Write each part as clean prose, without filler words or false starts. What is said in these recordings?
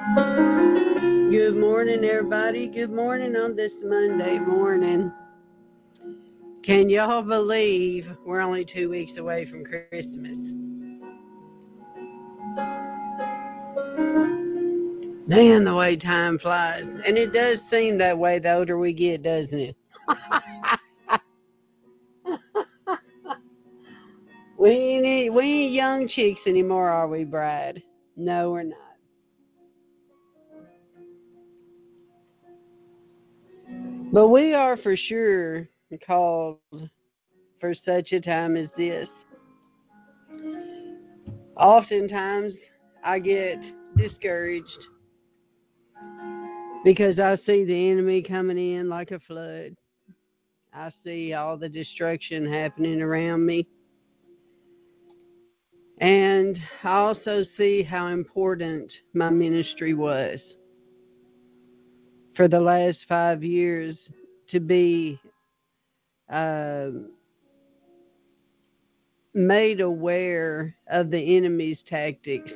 Good morning, everybody. Good morning on this Monday morning. Can y'all believe we're only 2 weeks away from Christmas? Man, the way time flies. And it does seem that way the older we get, doesn't it? we ain't young chicks anymore, are we, Brad? No, we're not. But we are for sure called for such a time as this. Oftentimes, I get discouraged because I see the enemy coming in like a flood. I see all the destruction happening around me. And I also see how important my ministry was for the last 5 years to be uh, made aware of the enemy's tactics.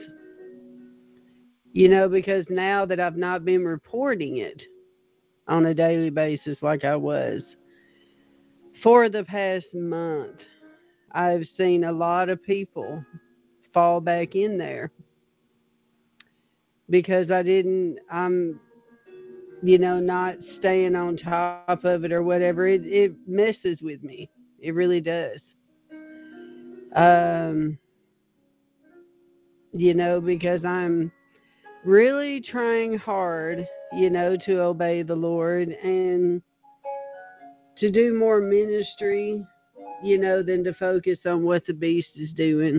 Because now that I've not been reporting it on a daily basis like I was for the past month, I've seen a lot of people fall back in there because I'm not staying on top of it or whatever. It messes with me. It really does. Um, because I'm really trying hard, to obey the Lord and to do more ministry, than to focus on what the beast is doing.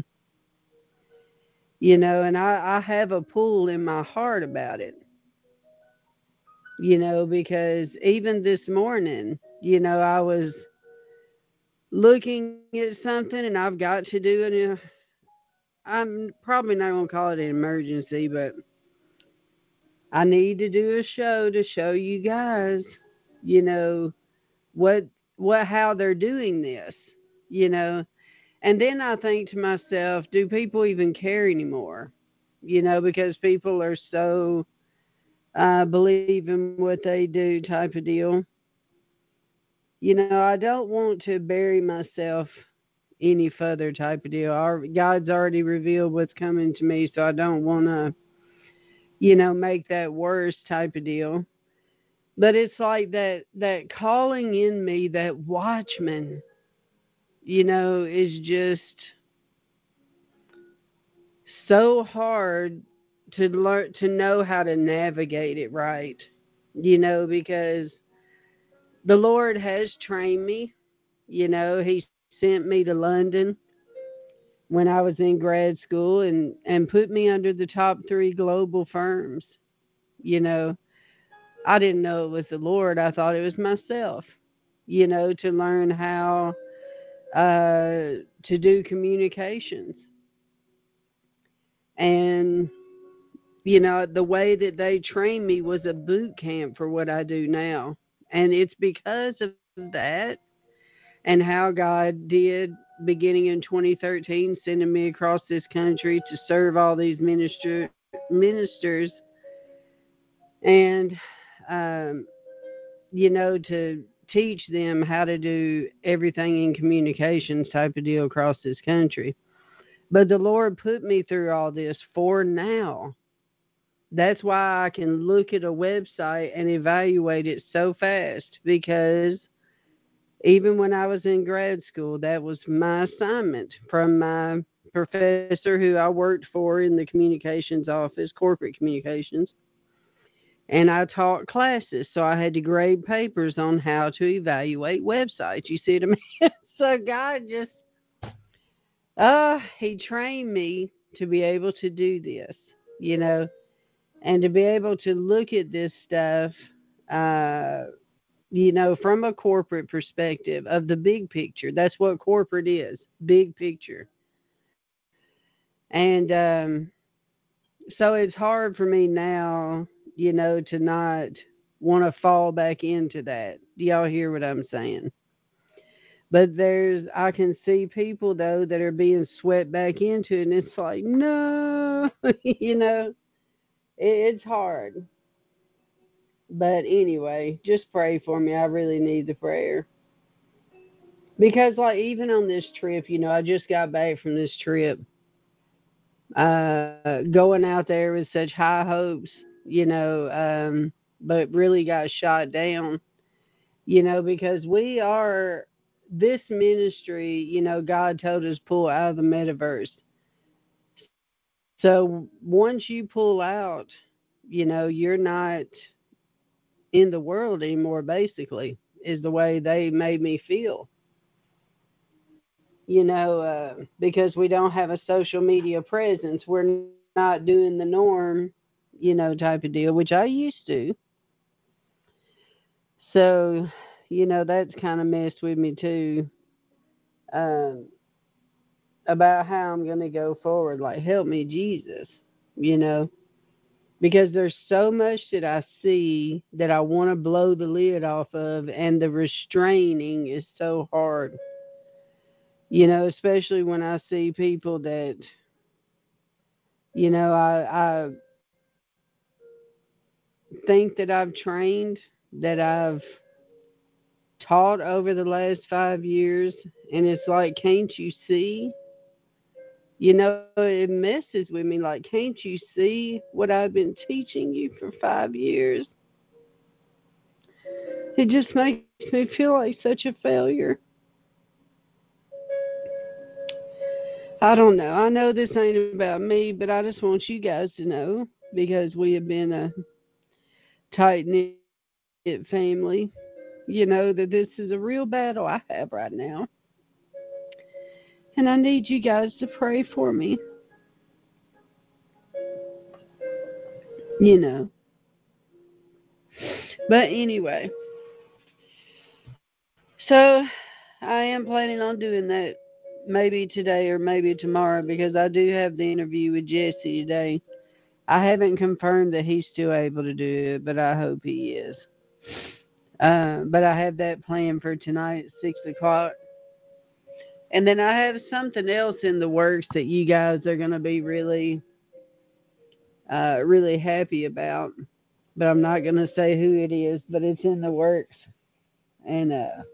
And I have a pull in my heart about it, because even this morning, I was looking at something and I've got to do it. I'm probably not going to call it an emergency, but I need to do a show to show you guys, you know, what how they're doing this, you know. And then I think to myself, do people even care anymore? Because people are so believe in what they do type of deal. I don't want to bury myself any further type of deal. God's already revealed what's coming to me, so I don't want to, make that worse type of deal. But it's like that calling in me, that watchman, is just so hard to learn to know how to navigate it right. Because the Lord has trained me. He sent me to London when I was in grad school and put me under the top 3 global firms. You know, I didn't know it was the Lord. I thought it was myself. To learn how to do communications. And the way that they trained me was a boot camp for what I do now. And it's because of that and how God did beginning in 2013, sending me across this country to serve all these ministers and, um, to teach them how to do everything in communications type of deal across this country. But the Lord put me through all this for now. That's why I can look at a website and evaluate it so fast, because even when I was in grad school, that was my assignment from my professor who I worked for in the communications office, corporate communications. And I taught classes, so I had to grade papers on how to evaluate websites. You see what I mean? So God just, He trained me to be able to do this, you know, and to be able to look at this stuff, uh, from a corporate perspective of the big picture. That's what corporate is, big picture. And so it's hard for me now, to not want to fall back into that. Do y'all hear what I'm saying? But I can see people though that are being swept back into it, and it's like, no, you know. It's hard. But anyway, just pray for me. I really need the prayer. Because, like, even on this trip, I just got back from this trip, going out there with such high hopes, but really got shot down, because this ministry, God told us pull out of the metaverse. So once you pull out, you're not in the world anymore, basically, is the way they made me feel, because we don't have a social media presence. We're not doing the norm, type of deal, which I used to. So, that's kind of messed with me too, um, about how I'm going to go forward. Like, help me, Jesus, you know, because there's so much that I see that I want to blow the lid off of, and the restraining is so hard, especially when I see people that, I think that I've trained, that I've taught over the last 5 years, and it's like, can't you see? It messes with me. Like, can't you see what I've been teaching you for 5 years? It just makes me feel like such a failure. I don't know. I know this ain't about me, but I just want you guys to know, because we have been a tight knit family, that this is a real battle I have right now. And I need you guys to pray for me, you know. But anyway, so I am planning on doing that maybe today or maybe tomorrow, because I do have the interview with Jesse today. I haven't confirmed that he's still able to do it, but I hope he is. But I have that planned for tonight, 6 o'clock. And then I have something else in the works that you guys are going to be really, really happy about. But I'm not going to say who it is, but it's in the works. And,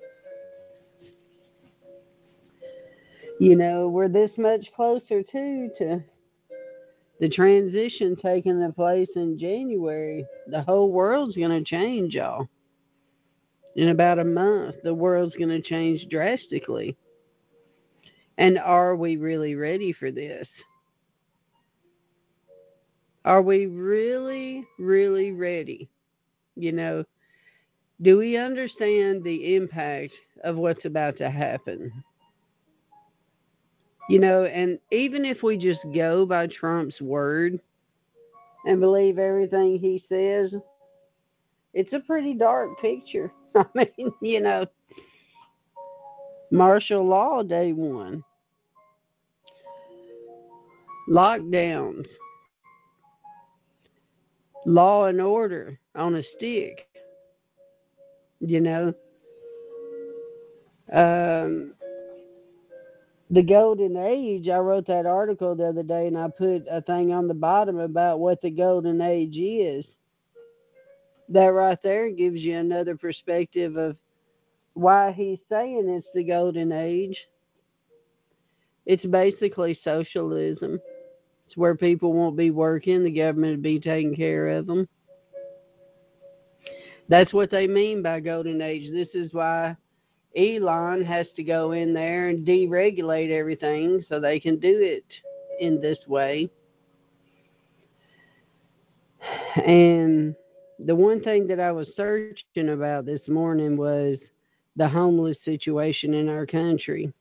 we're this much closer, too, to the transition taking place in January. The whole world's going to change, y'all. In about a month, the world's going to change drastically. And are we really ready for this? Are we really, really ready? You know, do we understand the impact of what's about to happen? And even if we just go by Trump's word and believe everything he says, it's a pretty dark picture. I mean, martial law day one, lockdowns, law and order on a stick, you know. Um, the golden age, I wrote that article the other day, and I put a thing on the bottom about what the golden age is. That right there gives you another perspective of why he's saying it's the golden age. It's basically socialism. It's where people won't be working, the government will be taking care of them. That's what they mean by golden age. This is why Elon has to go in there and deregulate everything so they can do it in this way. And the one thing that I was searching about this morning was the homeless situation in our country,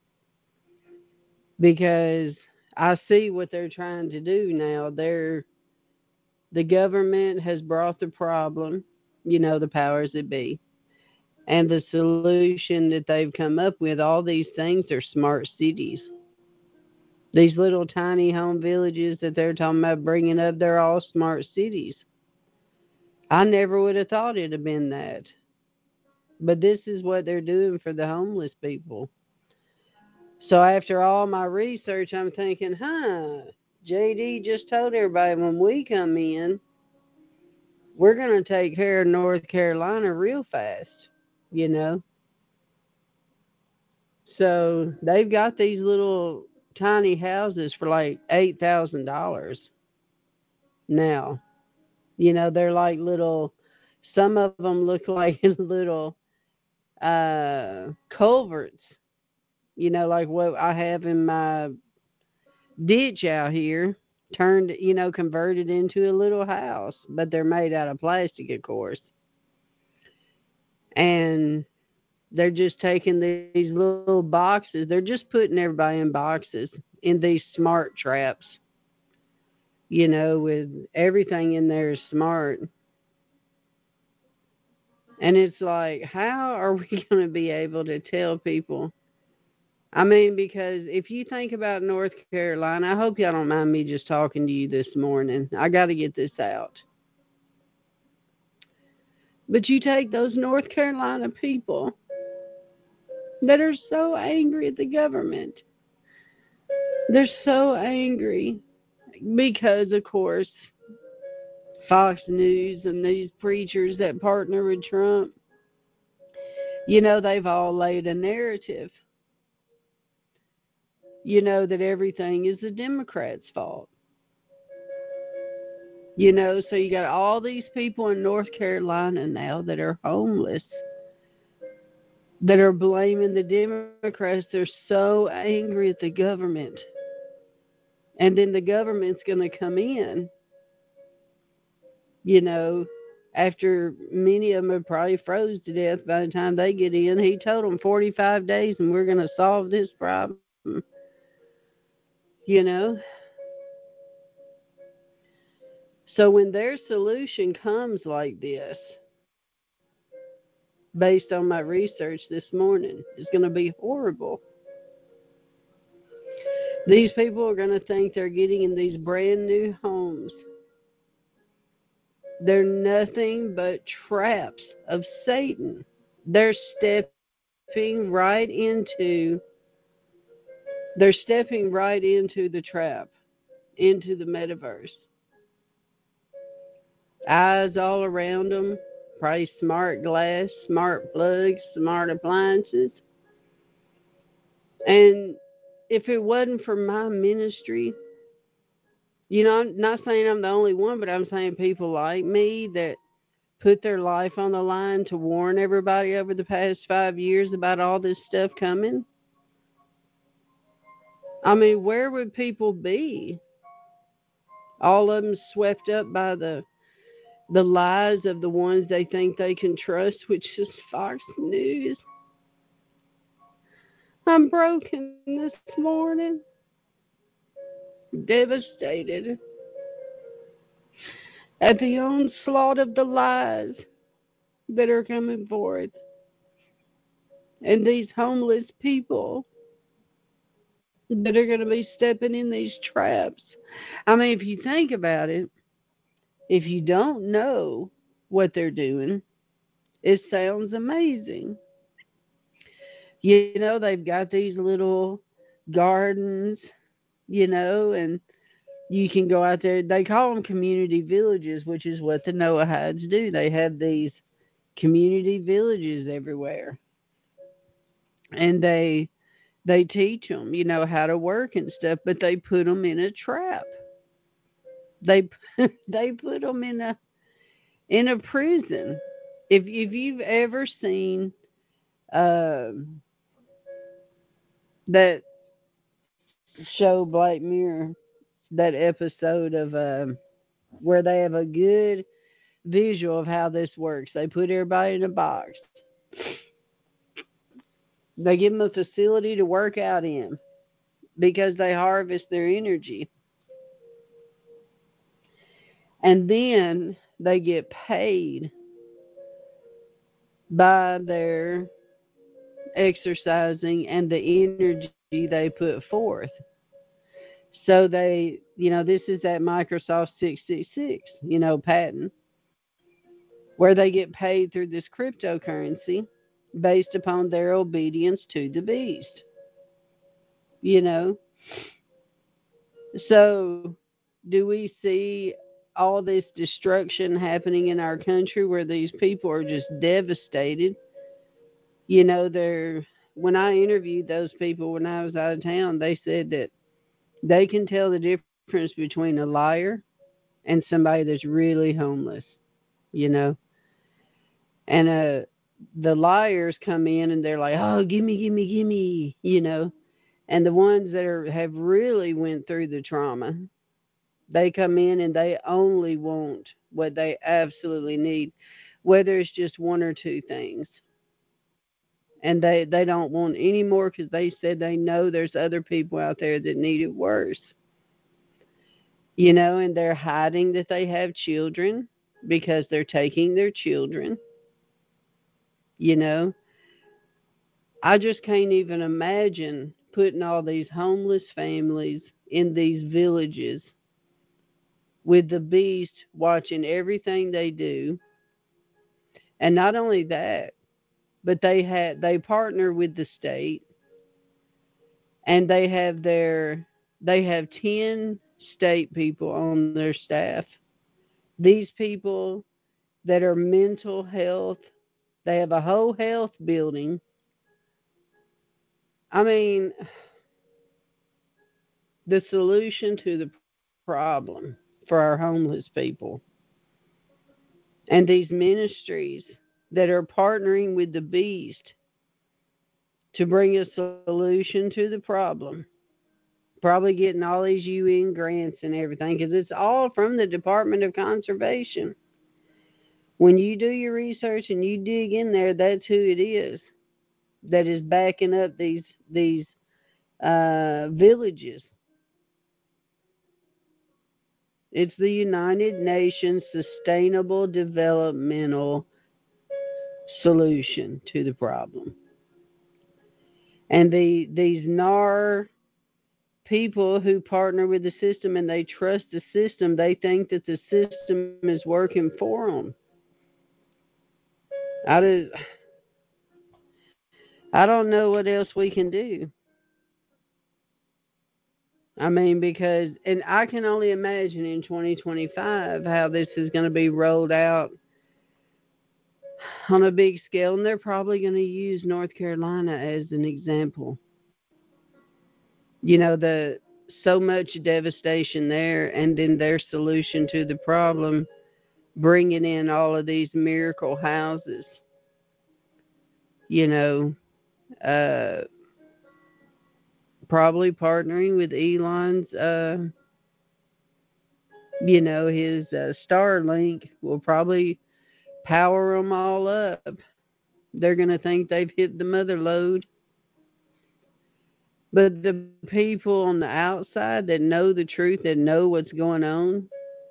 because I see what they're trying to do now. The government has brought the problem, the powers that be. And the solution that they've come up with, all these things are smart cities. These little tiny home villages that they're talking about bringing up, they're all smart cities. I never would have thought it'd have been that. But this is what they're doing for the homeless people. So after all my research, I'm thinking, JD just told everybody when we come in, we're going to take care of North Carolina real fast, you know. So they've got these little tiny houses for like $8,000 now. You know, they're like little, some of them look like little culverts, you know, like what I have in my ditch out here, turned, you know, converted into a little house, but they're made out of plastic, of course. And they're just taking these little boxes, they're just putting everybody in boxes in these smart traps, you know, with everything in there is smart. And it's like, how are we going to be able to tell people? I mean, because if you think about North Carolina, I hope y'all don't mind me just talking to you this morning. I got to get this out. But you take those North Carolina people that are so angry at the government. They're so angry because, of course, Fox News and these preachers that partner with Trump, you know, they've all laid a narrative, you know, that everything is the Democrats' fault. You know, so you got all these people in North Carolina now that are homeless, that are blaming the Democrats. They're so angry at the government. And then the government's going to come in, you know, after many of them are probably froze to death by the time they get in. He told them 45 days and we're going to solve this problem, you know. So when their solution comes like this, based on my research this morning, it's going to be horrible. These people are going to think they're getting in these brand new homes. They're nothing but traps of Satan. They're stepping right into the trap, into the metaverse. Eyes all around them, probably smart glass, smart plugs, smart appliances. And if it wasn't for my ministry, you know, I'm not saying I'm the only one, but I'm saying people like me that put their life on the line to warn everybody over the past 5 years about all this stuff coming. I mean, where would people be? All of them swept up by the lies of the ones they think they can trust, which is Fox News. I'm broken this morning, devastated at the onslaught of the lies that are coming forth, and these homeless people that are going to be stepping in these traps. I mean, if you think about it, if you don't know what they're doing, it sounds amazing. You know, they've got these little gardens, you know, and you can go out there. They call them community villages, which is what the Noahides do. They have these community villages everywhere, and they teach them, you know, how to work and stuff, but they put them in a trap. They they put them in a prison. If you've ever seen uh, that show Black Mirror, that episode of where they have a good visual of how this works. They put everybody in a box. They give them a facility to work out in because they harvest their energy. And then they get paid by their exercising and the energy they put forth. So this is that Microsoft 666, patent, where they get paid through this cryptocurrency based upon their obedience to the beast, you know. So, do we see all this destruction happening in our country where these people are just devastated. You know, when I interviewed those people when I was out of town, they said that they can tell the difference between a liar and somebody that's really homeless, you know. And the liars come in and they're like, "Oh, gimme, gimme, gimme," you know. And the ones that have really went through the trauma, they come in and they only want what they absolutely need, whether it's just one or two things. And they don't want any more because they said they know there's other people out there that need it worse. You know, and they're hiding that they have children because they're taking their children. You know, I just can't even imagine putting all these homeless families in these villages with the beast watching everything they do. And not only that, but they partner with the state, and they have 10 state people on their staff. These people that are mental health, they have a whole health building. I mean, the solution to the problem for our homeless people and these ministries that are partnering with the beast to bring a solution to the problem, probably getting all these UN grants and everything, because it's all from the Department of Conservation. When you do your research and you dig in there, that's who it is that is backing up these villages. It's the United Nations Sustainable Developmental Solution to the problem. And these NAR people who partner with the system and they trust the system, they think that the system is working for them. I, do, I don't know what else we can do. I mean, because, and I can only imagine in 2025 how this is going to be rolled out on a big scale, and they're probably going to use North Carolina as an example. You know, the so much devastation there, and then their solution to the problem, bringing in all of these miracle houses. You know, uh, probably partnering with Elon's. His Starlink will probably power them all up. They're going to think they've hit the mother lode. But the people on the outside that know the truth, that know what's going on,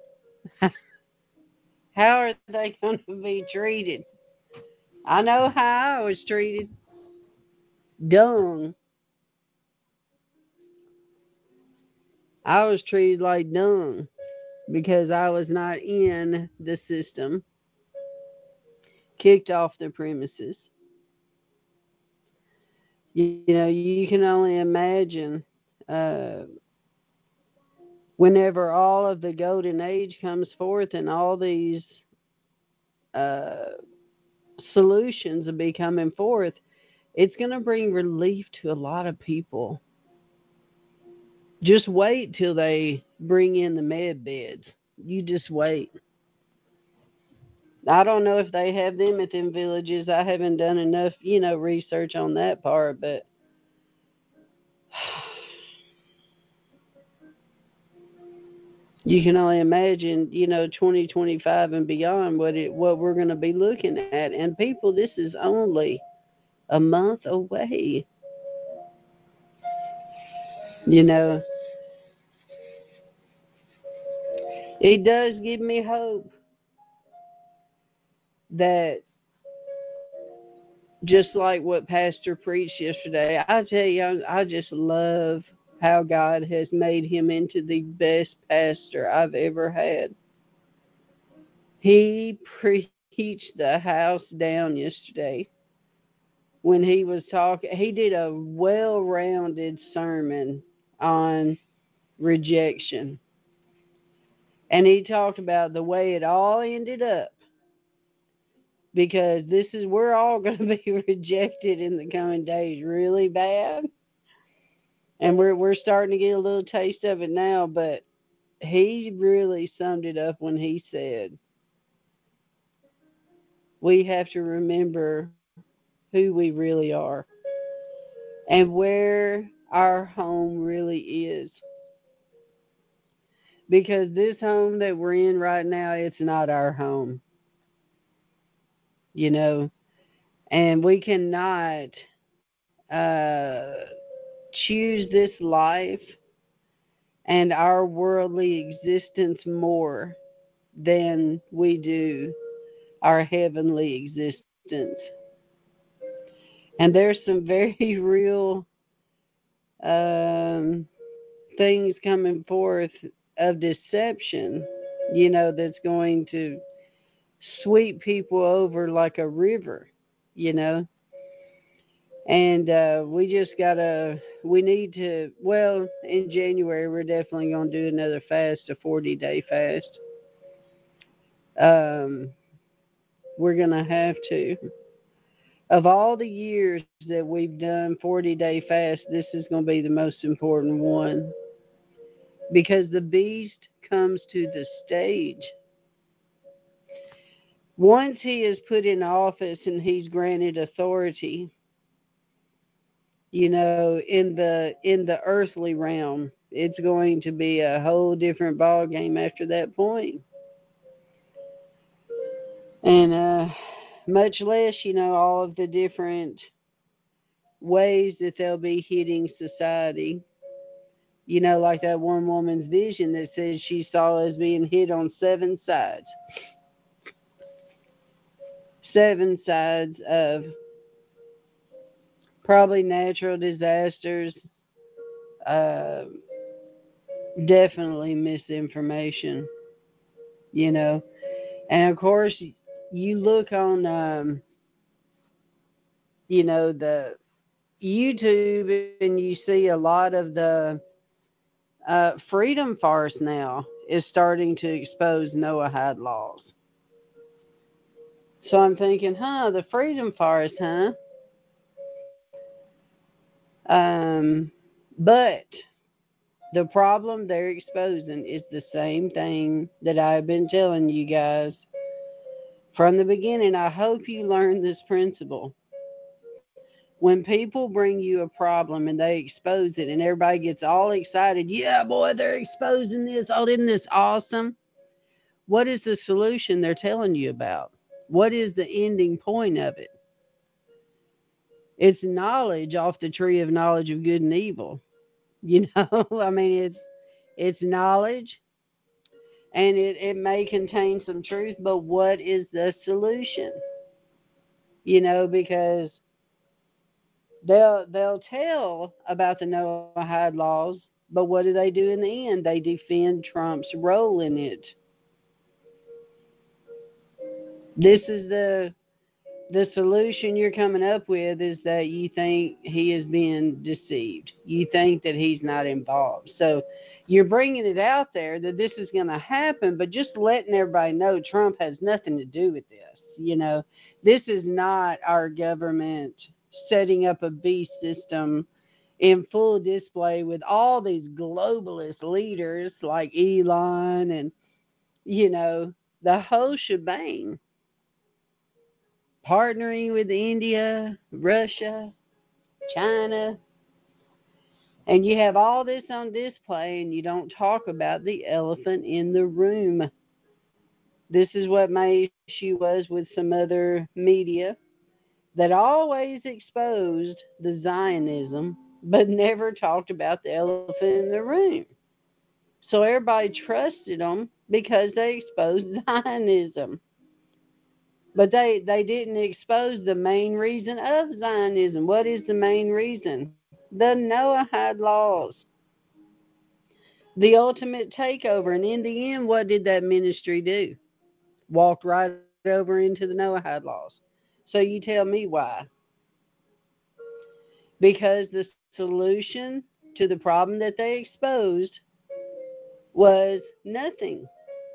how are they going to be treated? I know how I was treated. Dung. I was treated like dung because I was not in the system, kicked off the premises. You can only imagine uh, whenever all of the golden age comes forth and all these uh, solutions will be coming forth, it's going to bring relief to a lot of people. Just wait till they bring in the med beds. You just wait. I don't know if they have them at them villages. I haven't done enough, research on that part, but you can only imagine, 2025 and beyond what we're going to be looking at. And people, this is only a month away. You know, it does give me hope that just like what Pastor preached yesterday, I tell you, I just love how God has made him into the best pastor I've ever had. He preached the house down yesterday when he was talking. He did a well rounded sermon on rejection. And he talked about the way it all ended up, because we're all going to be rejected in the coming days really bad. And we're starting to get a little taste of it now, but he really summed it up when he said, we have to remember who we really are and where our home really is. Because this home that we're in right now, it's not our home, you know, and we cannot choose this life and our worldly existence more than we do our heavenly existence. And there's some very real um, things coming forth of deception, that's going to sweep people over like a river, you know. And we need to, well, in January, we're definitely going to do another fast, a 40-day fast. Um, we're going to have to. Of all the years that we've done 40-day fast, this is going to be the most important one, because the beast comes to the stage. Once he is put in office and he's granted authority, in the earthly realm, it's going to be a whole different ball game after that point. And much less, all of the different ways that they'll be hitting society. Like that one woman's vision that says she saw us being hit on seven sides of probably natural disasters, uh, definitely misinformation, you know. And of course, you look on, the YouTube, and you see a lot of the freedom farce now is starting to expose Noahide laws. So I'm thinking, the freedom farce, huh? Um, but the problem they're exposing is the same thing that I've been telling you guys from the beginning. I hope you learn this principle. When people bring you a problem and they expose it and everybody gets all excited, yeah, boy, they're exposing this. Oh, isn't this awesome? What is the solution they're telling you about? What is the ending point of it? It's knowledge off the tree of knowledge of good and evil. I mean, it's knowledge, and it may contain some truth, but what is the solution? Because they'll tell about the Noahide laws, but what do they do in the end? They defend Trump's role in it. This is the solution you're coming up with, is that you think he is being deceived. You think that he's not involved. So you're bringing it out there that this is going to happen, but just letting everybody know Trump has nothing to do with this. This is not our government setting up a beast system in full display with all these globalist leaders like Elon and, the whole shebang, partnering with India, Russia, China, and you have all this on display and you don't talk about the elephant in the room. This is what my issue was with some other media that always exposed the Zionism but never talked about the elephant in the room. So everybody trusted them because they exposed Zionism. But they didn't expose the main reason of Zionism. What is the main reason? The Noahide laws, the ultimate takeover. And in the end, what did that ministry do? Walked right over into the Noahide laws. So you tell me why. Because the solution to the problem that they exposed was nothing.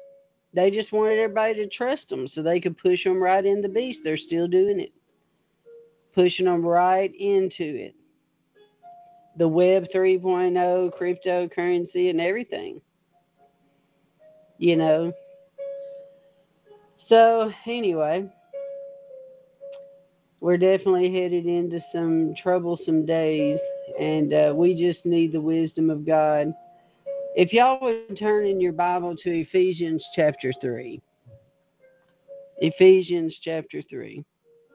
They just wanted everybody to trust them so they could push them right in the beast. They're still doing it, pushing them right into it. The Web 3.0, cryptocurrency, and everything, you know. So, anyway, we're definitely headed into some troublesome days, and we just need the wisdom of God. If y'all would turn in your Bible to Ephesians chapter 3. Ephesians chapter 3.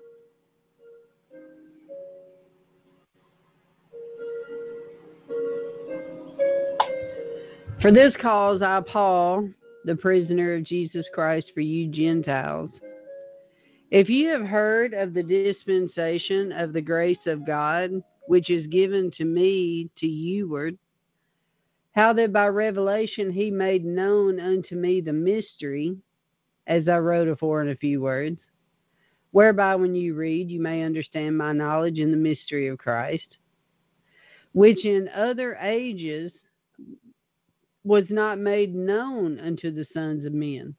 For this cause I, Paul, the prisoner of Jesus Christ for you Gentiles, if you have heard of the dispensation of the grace of God, which is given to me to youward, how that by revelation he made known unto me the mystery, as I wrote afore in a few words, whereby when you read you may understand my knowledge in the mystery of Christ, which in other ages was not made known unto the sons of men,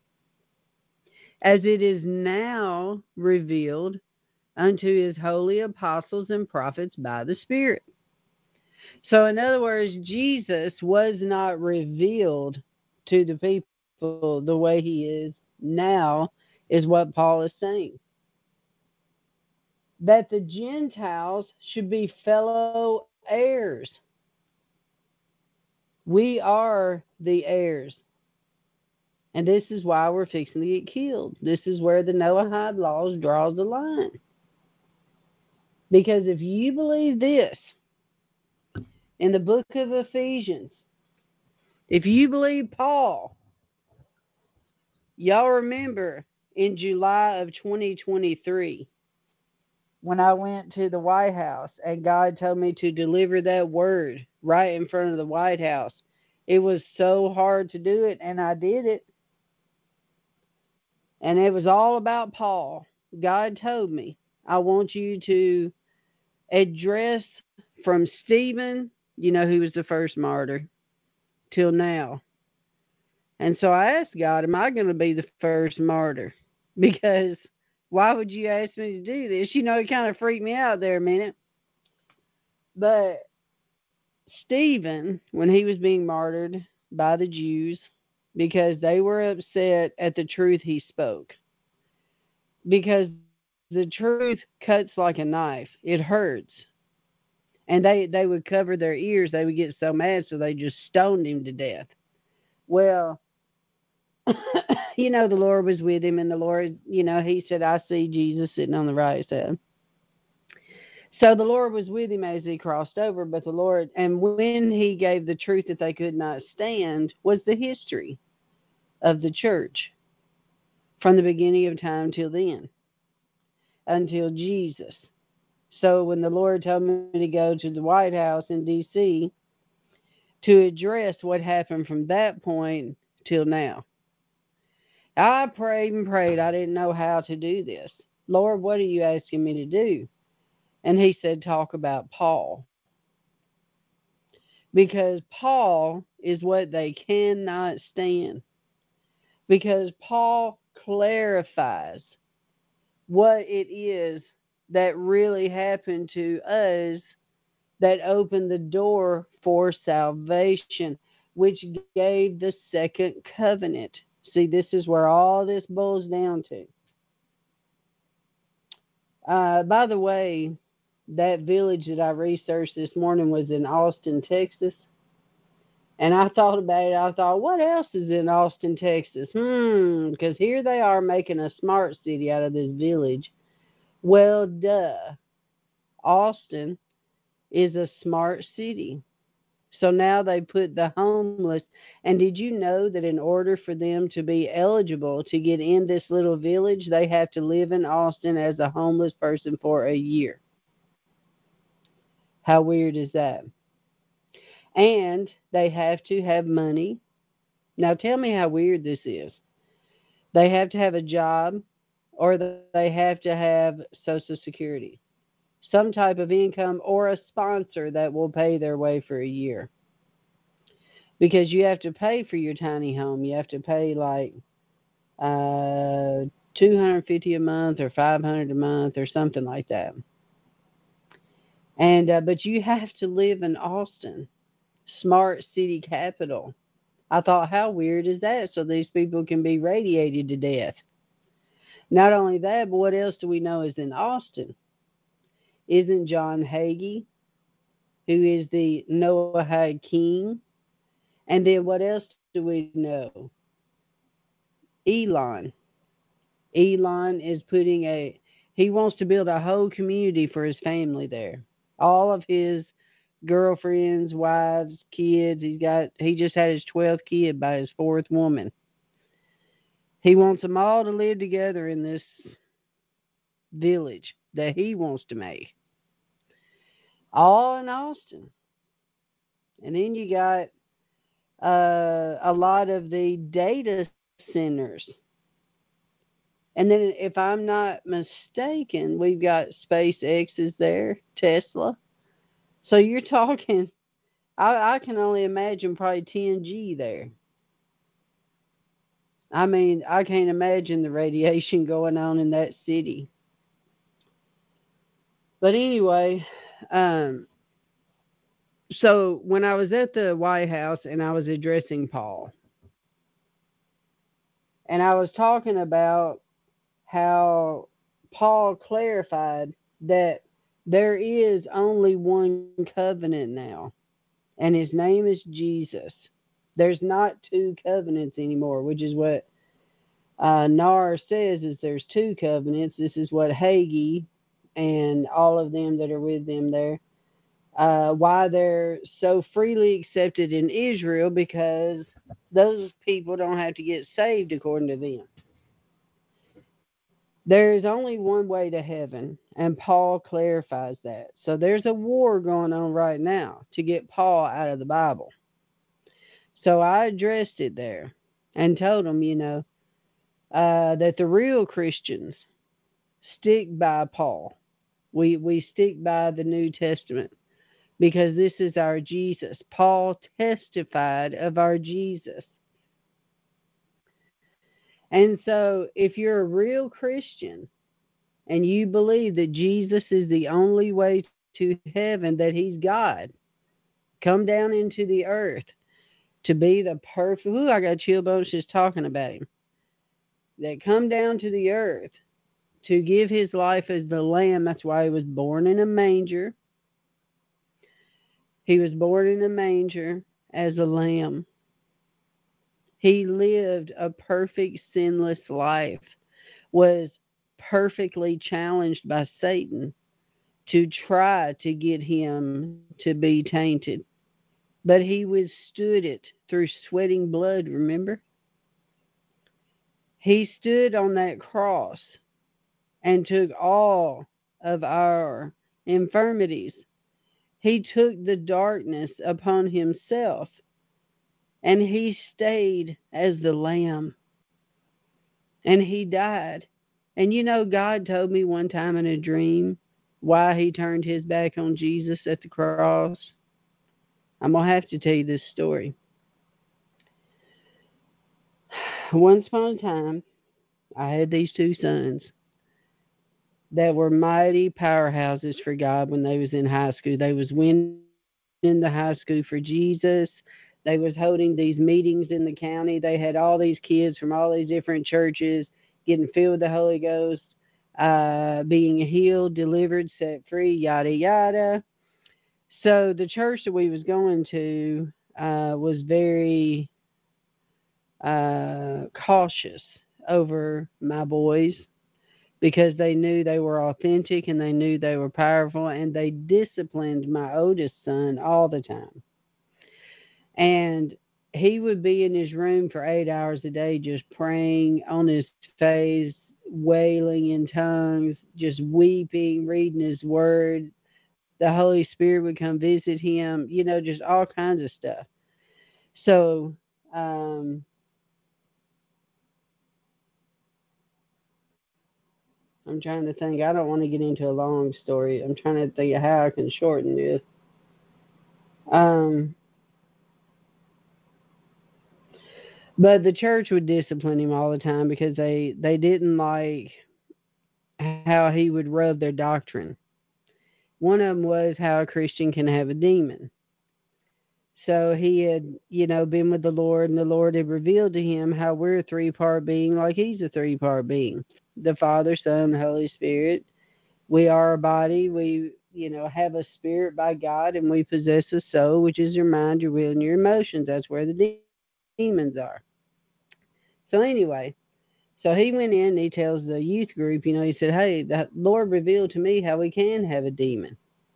as it is now revealed unto his holy apostles and prophets by the Spirit. So, in other words, Jesus was not revealed to the people the way he is now, is what Paul is saying. That the Gentiles should be fellow heirs. We are the heirs. And this is why we're fixing to get killed. This is where the Noahide laws draws the line. Because if you believe this, in the book of Ephesians, if you believe Paul, y'all remember in July of 2023, when I went to the White House and God told me to deliver that word right in front of the White House. It was so hard to do it, and I did it. And it was all about Paul. God told me, I want you to address from Stephen, you know, who was the first martyr, till now. And so I asked God, am I going to be the first martyr? Because why would you ask me to do this? You know, it kind of freaked me out there a minute. But Stephen, when he was being martyred by the Jews, because they were upset at the truth he spoke, because the truth cuts like a knife. It hurts. And they would cover their ears. They would get so mad, so they just stoned him to death. Well, you know, the Lord was with him, and the Lord, you know, he said, I see Jesus sitting on the right side. So the Lord was with him as he crossed over, but the Lord, and when he gave the truth that they could not stand, was the history of the church from the beginning of time till then, until Jesus. So when the Lord told me to go to the White House in D.C. to address what happened from that point till now, I prayed and prayed. I didn't know how to do this. Lord, what are you asking me to do? And he said, talk about Paul. Because Paul is what they cannot stand. Because Paul clarifies what it is that really happened to us that opened the door for salvation, which gave the second covenant. See, this is where all this boils down to. By the way, that village that I researched this morning was in Austin, Texas. And I thought about it. I thought, what else is in Austin, Texas? Because here they are making a smart city out of this village. Well, duh. Austin is a smart city. So now they put the homeless. And did you know that in order for them to be eligible to get in this little village, they have to live in Austin as a homeless person for a year? How weird is that? And they have to have money. Now tell me how weird this is. They have to have a job, or they have to have Social Security, some type of income, or a sponsor that will pay their way for a year. Because you have to pay for your tiny home. You have to pay like $250 a month or $500 a month or something like that. And but you have to live in Austin, smart city capital. I thought, how weird is that? So these people can be radiated to death. Not only that, but what else do we know is in Austin? Isn't John Hagee, who is the Noahide king? And then what else do we know? Elon. Elon is he wants to build a whole community for his family there. All of his girlfriends, wives, kids. He just had his 12th kid by his fourth woman. He wants them all to live together in this village that he wants to make. All in Austin. And then you got a lot of the data centers. And then, if I'm not mistaken, we've got SpaceX is there, Tesla. So you're talking, I can only imagine probably 10G there. I mean, I can't imagine the radiation going on in that city. But anyway, so when I was at the White House and I was addressing Paul, and I was talking about how Paul clarified that there is only one covenant now, and his name is Jesus. There's not two covenants anymore, which is what NAR says is there's two covenants. This is what Hagee and all of them that are with them there, why they're so freely accepted in Israel, because those people don't have to get saved according to them. There is only one way to heaven, and Paul clarifies that. So there's a war going on right now to get Paul out of the Bible. So I addressed it there and told them, that the real Christians stick by Paul. We stick by the New Testament because this is our Jesus. Paul testified of our Jesus. And so if you're a real Christian and you believe that Jesus is the only way to heaven, that he's God, come down into the earth to be the perfect, I got chill bumps just talking about him, that come down to the earth to give his life as the lamb. That's why he was born in a manger. He was born in a manger as a lamb. He lived a perfect, sinless life, was perfectly challenged by Satan to try to get him to be tainted. But he withstood it through sweating blood, remember? He stood on that cross and took all of our infirmities. He took the darkness upon himself, and he stayed as the lamb, and he died. And God told me one time in a dream why he turned his back on Jesus at the cross. I'm going to have to tell you this story. Once upon a time, I had these two sons that were mighty powerhouses for God when they was in high school. They was winning the high school for Jesus. They was holding these meetings in the county. They had all these kids from all these different churches getting filled with the Holy Ghost, being healed, delivered, set free, yada, yada. So the church that we was going to was very cautious over my boys because they knew they were authentic and they knew they were powerful, and they disciplined my oldest son all the time. And he would be in his room for 8 hours a day just praying on his face, wailing in tongues, just weeping, reading his word. The Holy Spirit would come visit him, just all kinds of stuff. So, I'm trying to think. I don't want to get into a long story. I'm trying to think of how I can shorten this. But the church would discipline him all the time because they didn't like how he would rub their doctrine. One of them was how a Christian can have a demon. So he had, been with the Lord, and the Lord had revealed to him how we're a three-part being, like he's a three-part being. The Father, Son, the Holy Spirit. We are a body. We, have a spirit by God, and we possess a soul, which is your mind, your will, and your emotions. That's where the demons are. So anyway, so he went in and he tells the youth group, he said, hey, the Lord revealed to me how we can have a demon.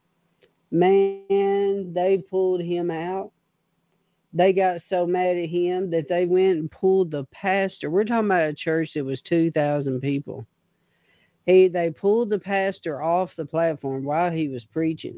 Man, they pulled him out. They got so mad at him that they went and pulled the pastor. We're talking about a church that was 2,000 people. They pulled the pastor off the platform while he was preaching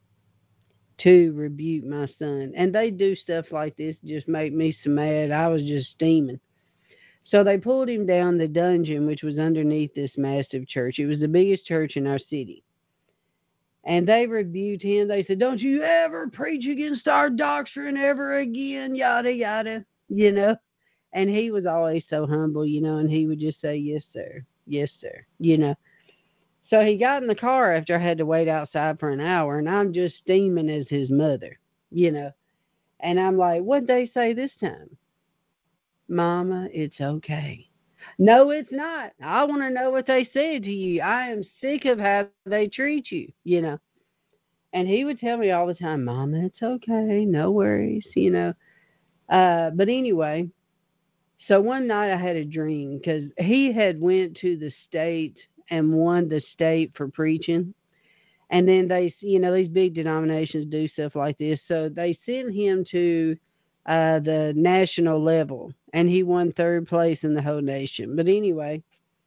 to rebuke my son. And they do stuff like this just make me so mad. I was just steaming. So they pulled him down the dungeon, which was underneath this massive church. It was the biggest church in our city. And they rebuked him. They said, don't you ever preach against our doctrine ever again, yada, yada, you know. And he was always so humble, and he would just say, yes, sir. Yes, sir. So he got in the car after I had to wait outside for an hour, and I'm just steaming as his mother, you know. And I'm like, what'd they say this time? Mama, it's okay. No, it's not. I want to know what they said to you. I am sick of how they treat you. And he would tell me all the time, Mama, it's okay. No worries. But anyway, so one night I had a dream because he had went to the state and won the state for preaching. And then these big denominations do stuff like this. So they sent him to the national level, and he won third place in the whole nation. But anyway,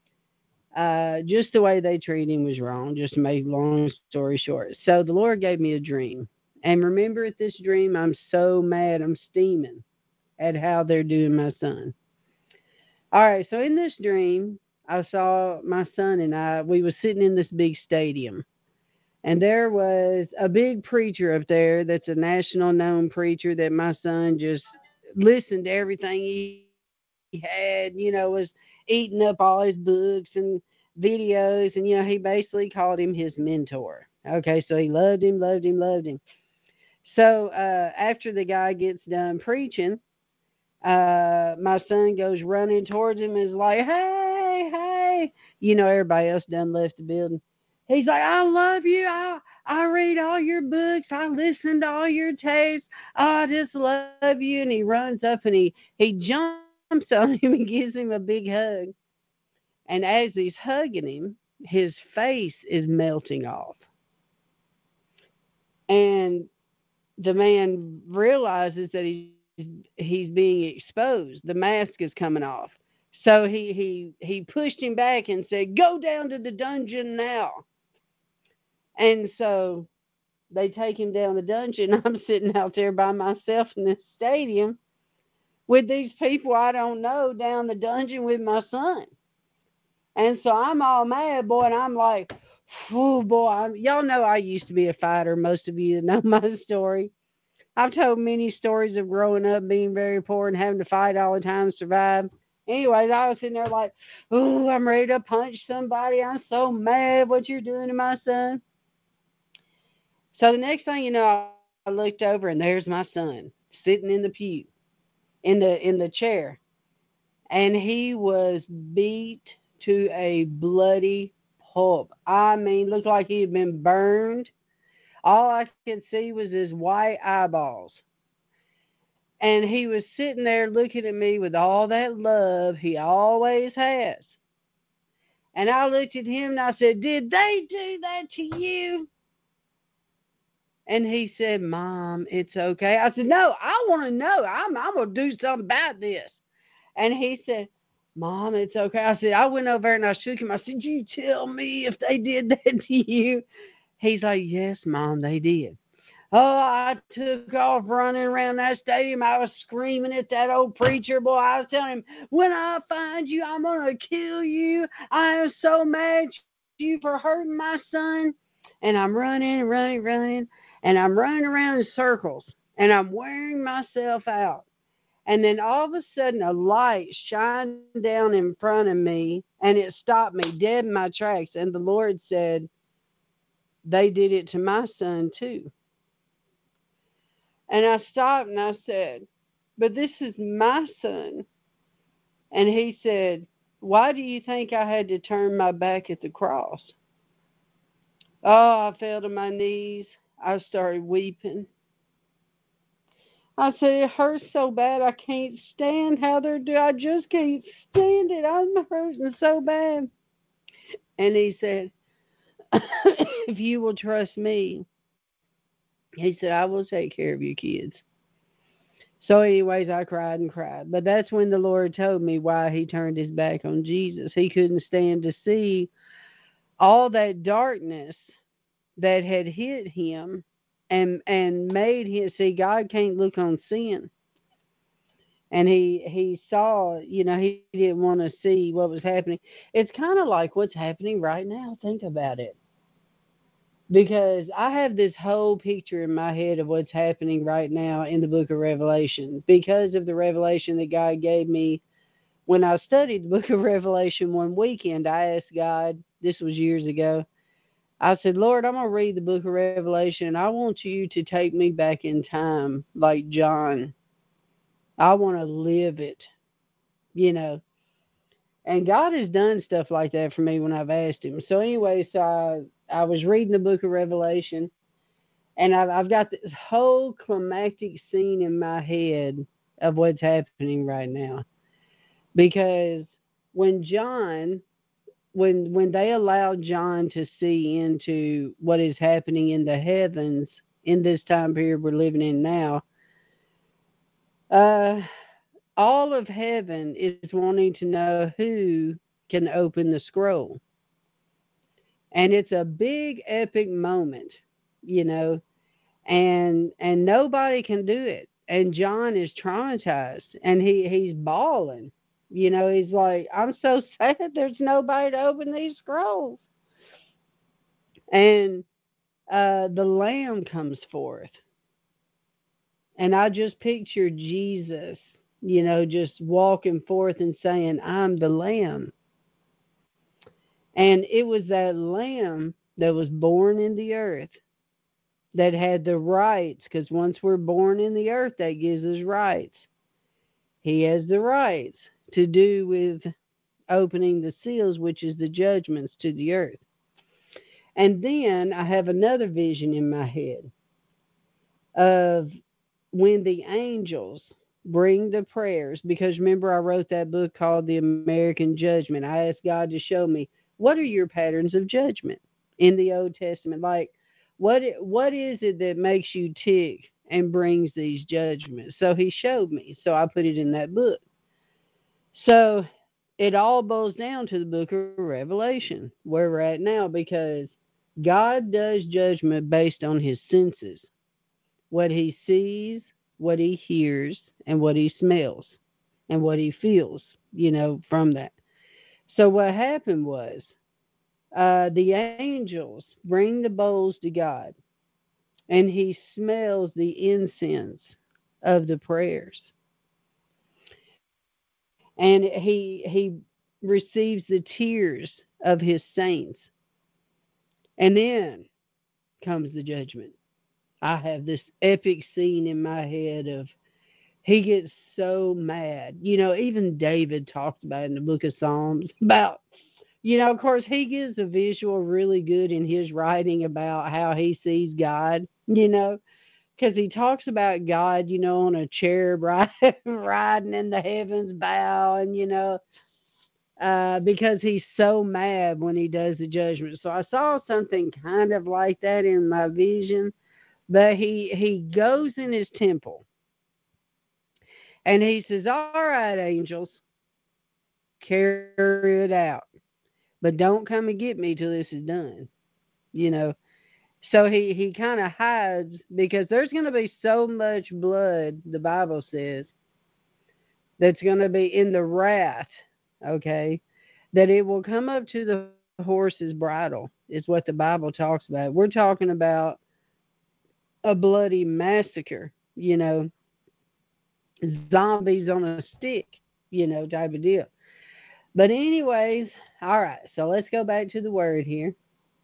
just the way they treat him was wrong, just to make long story short. So the Lord gave me a dream. And remember, at this dream, I'm so mad, I'm steaming at how they're doing my son. All right, so in this dream, I saw my son and we was sitting in this big stadium. And there was a big preacher up there that's a national known preacher that my son just listened to everything he had, was eating up all his books and videos. And, he basically called him his mentor. Okay, so he loved him, loved him, loved him. So after the guy gets done preaching, my son goes running towards him and is like, hey, hey. Everybody else done left the building. He's like, I love you. I read all your books. I listen to all your tapes. Oh, I just love you. And he runs up and he jumps on him and gives him a big hug. And as he's hugging him, his face is melting off. And the man realizes that he's being exposed. The mask is coming off. So he pushed him back and said, "Go down to the dungeon now." And so they take him down the dungeon. I'm sitting out there by myself in this stadium with these people I don't know down the dungeon with my son. And so I'm all mad, boy, and I'm like, oh boy, y'all know I used to be a fighter. Most of you know my story. I've told many stories of growing up being very poor and having to fight all the time to survive. Anyways, I was sitting there like, oh, I'm ready to punch somebody. I'm so mad what you're doing to my son. So the next thing you know, I looked over and there's my son sitting in the pew, in the chair, and he was beat to a bloody pulp. I mean, looked like he had been burned. All I could see was his white eyeballs. And he was sitting there looking at me with all that love he always has. And I looked at him and I said, did they do that to you? And he said, Mom, it's okay. I said, no, I want to know. I'm going to do something about this. And he said, Mom, it's okay. I said, I went over there and I shook him. I said, you tell me if they did that to you. He's like, yes, Mom, they did. Oh, I took off running around that stadium. I was screaming at that old preacher boy. I was telling him, when I find you, I'm going to kill you. I am so mad at you for hurting my son. And I'm running, running, running. And I'm running around in circles. And I'm wearing myself out. And then all of a sudden, a light shined down in front of me and it stopped me dead in my tracks. And the Lord said, they did it to my son too. And I stopped and I said, but this is my son. And he said, why do you think I had to turn my back at the cross? Oh, I fell to my knees. I started weeping. I said, it hurts so bad I can't stand how they're doing. I just can't stand it. I'm hurting so bad. And he said, if you will trust me, he said, I will take care of your kids. So, anyways, I cried and cried. But that's when the Lord told me why he turned his back on Jesus. He couldn't stand to see all that darkness that had hit him and made him see God can't look on sin. And he saw, he didn't want to see what was happening. It's kind of like what's happening right now. Think about it. Because I have this whole picture in my head of what's happening right now in the book of Revelation because of the revelation that God gave me when I studied the book of Revelation one weekend. I asked God, this was years ago, I said, Lord, I'm going to read the book of Revelation and I want you to take me back in time like John. I want to live it, you know. And God has done stuff like that for me when I've asked him. So anyway, I was reading the book of Revelation, and I've got this whole climactic scene in my head of what's happening right now. Because when John, when they allowed John to see into what is happening in the heavens in this time period we're living in now, uh, all of heaven is wanting to know who can open the scroll. And it's a big epic moment, you know, and nobody can do it. And John is traumatized and he's bawling. He's like, I'm so sad there's nobody to open these scrolls. And the lamb comes forth. And I just picture Jesus, just walking forth and saying, I'm the lamb. And it was that lamb that was born in the earth that had the rights, because once we're born in the earth, that gives us rights. He has the rights to do with opening the seals, which is the judgments to the earth. And then I have another vision in my head of when the angels bring the prayers, because remember I wrote that book called The American Judgment. I asked God to show me, what are your patterns of judgment in the Old Testament? Like, what is it that makes you tick and brings these judgments? So he showed me. So I put it in that book. So it all boils down to the book of Revelation, where we're at now, because God does judgment based on his senses, what he sees, what he hears, and what he smells, and what he feels, from that. So what happened was the angels bring the bowls to God, and he smells the incense of the prayers. And he receives the tears of his saints. And then comes the judgment. I have this epic scene in my head of he gets so mad. Even David talked about it in the book of Psalms about, of course, he gives a visual really good in his writing about how he sees God, because he talks about God, on a cherub riding in the heavens bow, and, because he's so mad when he does the judgment. So I saw something kind of like that in my vision, but he goes in his temple and he says, all right, angels, carry it out, but don't come and get me till this is done, you know. So he kind of hides because there's going to be so much blood, the Bible says, that's going to be in the wrath, okay, that it will come up to the horse's bridle, is what the Bible talks about. We're talking about a bloody massacre, zombies on a stick, type of deal. But anyways, all right. So let's go back to the word here.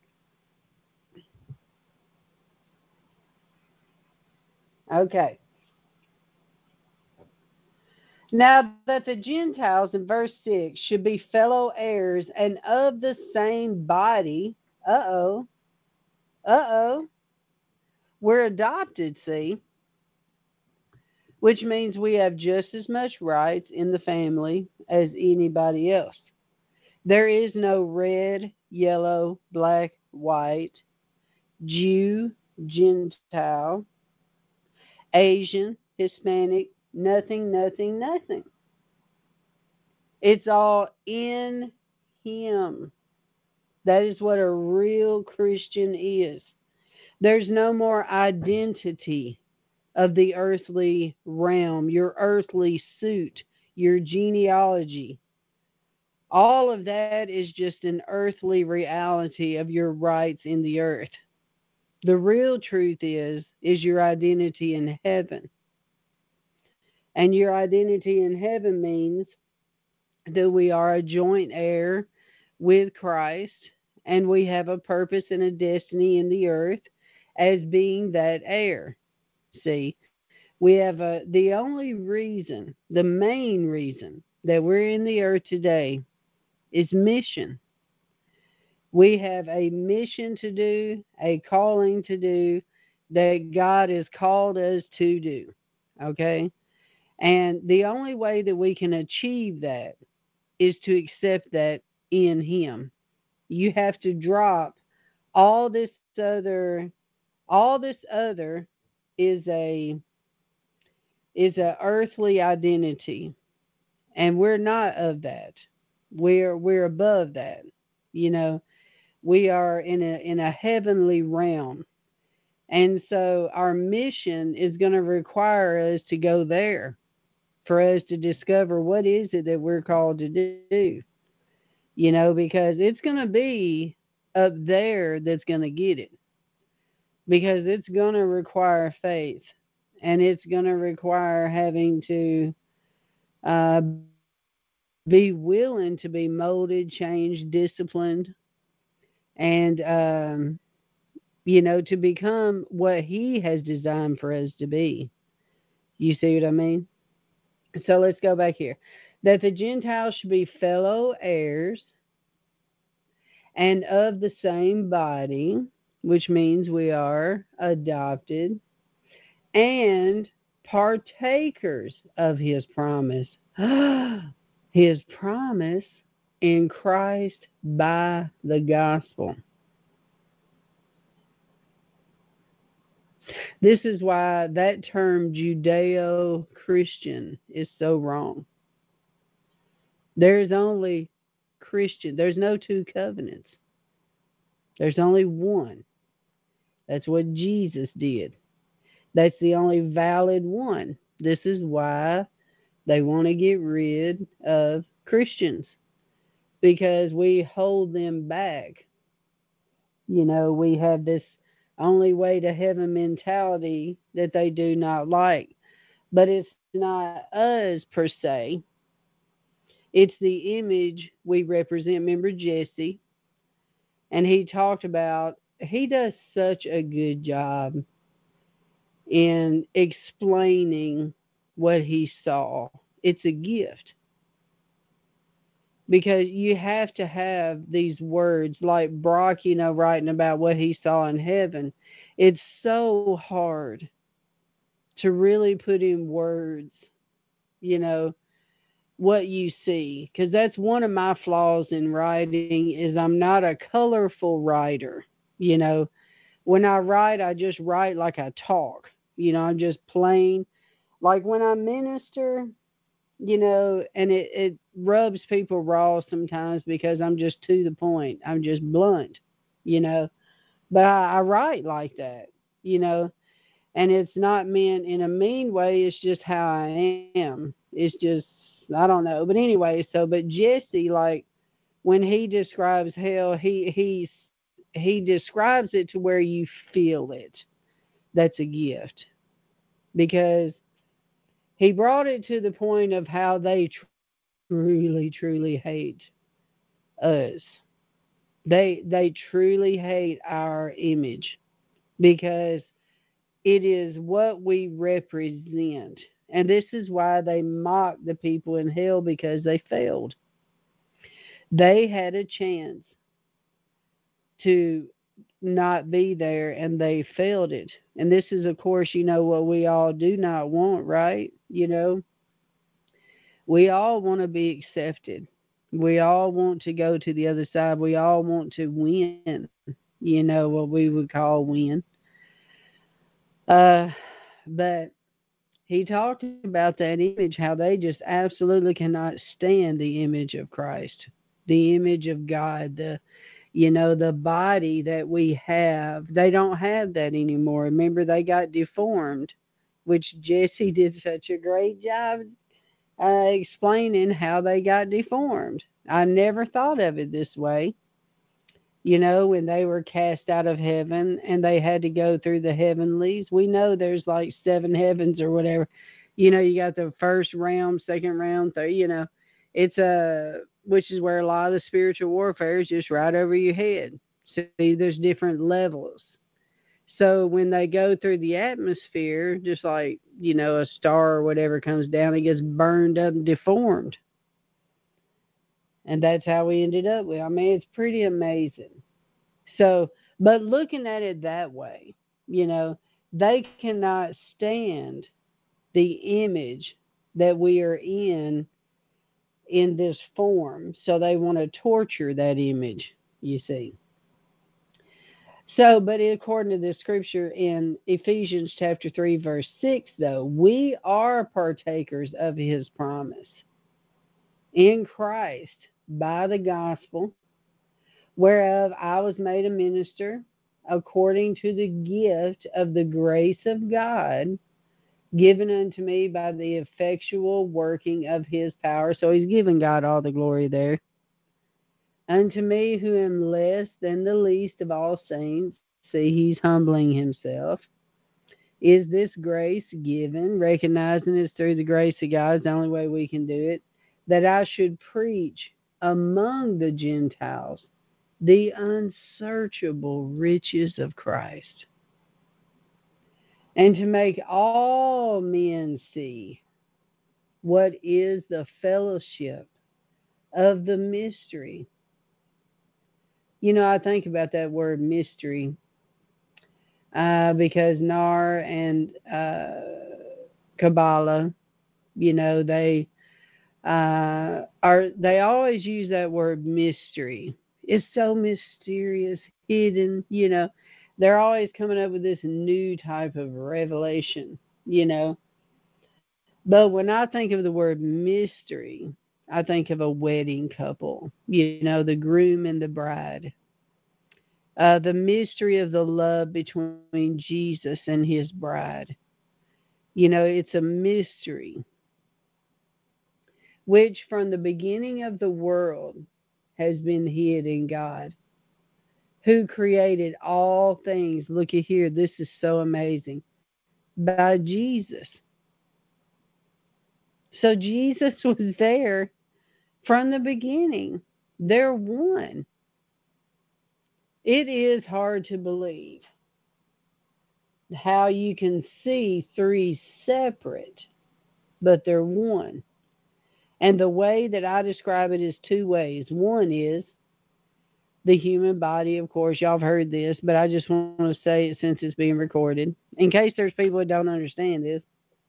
Okay. Now that the Gentiles in verse 6 should be fellow heirs and of the same body. Uh oh. Uh oh. We're adopted, see, which means we have just as much rights in the family as anybody else. There is no red, yellow, black, white, Jew, Gentile, Asian, Hispanic, nothing, nothing, nothing. It's all in Him. That is what a real Christian is. There's no more identity of the earthly realm, your earthly suit, your genealogy. All of that is just an earthly reality of your rights in the earth. The real truth is your identity in heaven. And your identity in heaven means that we are a joint heir with Christ and we have a purpose and a destiny in the earth as being that heir. See, we have the only reason, the main reason that we're in the earth today is mission. We have a mission to do, a calling to do that God has called us to do. Okay? And the only way that we can achieve that is to accept that in Him. You have to drop all this other all this other is a earthly identity, and we're not of that. We're above that. You know, we are in a heavenly realm. And so our mission is going to require us to go there for us to discover what is it that we're called to do. Because it's going to be up there that's going to get it, because it's going to require faith, and it's going to require having to be willing to be molded, changed, disciplined, and to become what He has designed for us to be. You see what I mean? So let's go back here. That the Gentiles should be fellow heirs and of the same body, which means we are adopted, and partakers of His promise. His promise in Christ by the gospel. This is why that term Judeo Christian is so wrong. There's only Christian, there's no two covenants, there's only one. That's what Jesus did. That's the only valid one. This is why they want to get rid of Christians, because we hold them back. We have this only way to heaven mentality that they do not like. But it's not us per se, it's the image we represent. Remember Jesse? And he talked about, he does such a good job in explaining what he saw. It's a gift, because you have to have these words like Brock, writing about what he saw in heaven. It's so hard to really put in words, you know, what you see, because that's one of my flaws in writing is I'm not a colorful writer. You know, when I write, I just write like I talk. I'm just plain. Like when I minister, and it rubs people raw sometimes because I'm just to the point. I'm just blunt, you know. But I write like that, you know, and it's not meant in a mean way. It's just how I am. It's just, I don't know. But anyway, but Jesse, like when he describes hell, he describes it to where you feel it. That's a gift, because He brought it to the point of how they truly, truly hate us. They truly hate our image because it is what we represent. And this is why they mock the people in hell, because they failed. They had a chance to not be there and they failed it. And this is, of course, what we all do not want, right? We all want to be accepted. We all want to go to the other side. We all want to win, what we would call win. Uh, but he talked about that image, how they just absolutely cannot stand the image of Christ, the image of God, the body that we have. They don't have that anymore. Remember, they got deformed, which Jesse did such a great job explaining how they got deformed. I never thought of it this way. When they were cast out of heaven and they had to go through the heavenlies. We know there's like 7 heavens or whatever. You got the first realm, second realm, third, it's which is where a lot of the spiritual warfare is just right over your head. See, there's different levels. So when they go through the atmosphere, just like, a star or whatever comes down, it gets burned up and deformed. And that's how we ended up with. I mean, it's pretty amazing. So, but looking at it that way, you know, they cannot stand the image that we are in this form. So they want to torture that image, you see. So, but according to the scripture in Ephesians chapter 3, verse 6, though, we are partakers of his promise in Christ by the gospel, whereof I was made a minister according to the gift of the grace of God given unto me by the effectual working of his power. So he's giving God all the glory there. Unto me, who am less than the least of all saints, see, he's humbling himself, is this grace given, recognizing it's through the grace of God, it's the only way we can do it, that I should preach among the Gentiles the unsearchable riches of Christ, and to make all men see what is the fellowship of the mystery. I think about that word mystery because Nar and Kabbalah, they they always use that word mystery. It's so mysterious, hidden. They're always coming up with this new type of revelation. But when I think of the word mystery, I think of a wedding couple. The groom and the bride. The mystery of the love between Jesus and his bride. It's a mystery which from the beginning of the world has been hid in God, who created all things. Look at here, this is so amazing. By Jesus. So Jesus was there from the beginning. They're one. It is hard to believe how you can see three separate, but they're one. And the way that I describe it is two ways. One is the human body, of course, y'all have heard this, but I just want to say it since it's being recorded, in case there's people that don't understand this.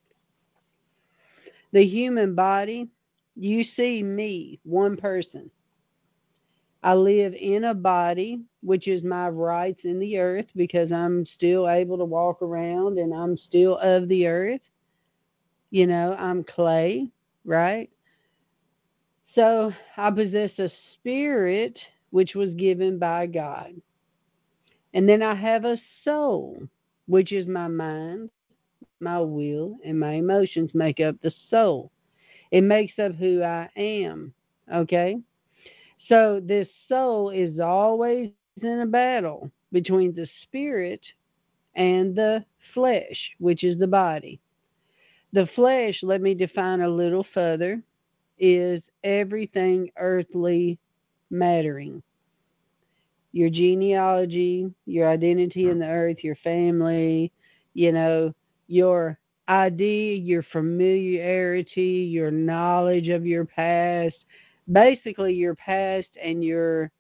The human body, you see me, one person. I live in a body, which is my rights in the earth because I'm still able to walk around and I'm still of the earth. I'm clay, right? So I possess a spirit which was given by God. And then I have a soul, which is my mind, my will, and my emotions make up the soul. It makes up who I am. Okay? So this soul is always in a battle between the spirit and the flesh, which is the body. The flesh, let me define a little further, is everything earthly mattering. Your genealogy, your identity in the earth, your family, you know, your idea, your familiarity, your knowledge of your past, basically your past and your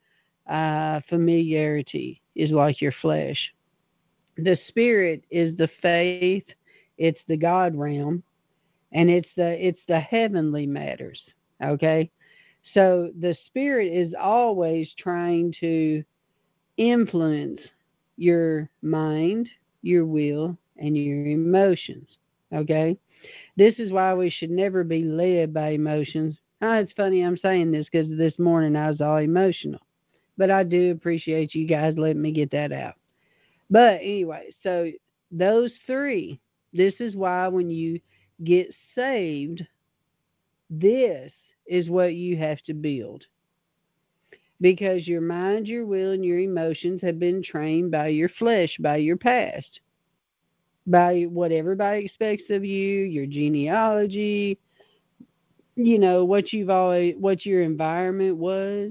familiarity is like your flesh. The spirit is the faith, it's the God realm, and it's the heavenly matters. Okay, so the spirit is always trying to influence your mind, your will, and your emotions. Okay? This is why we should never be led by emotions. It's funny I'm saying this because this morning I was all emotional. But I do appreciate you guys letting me get that out. But anyway, so those three, this is why when you get saved, this is what you have to build because your mind, your will, and your emotions have been trained by your flesh, by your past, by what everybody expects of you, your genealogy, what you've always, what your environment was,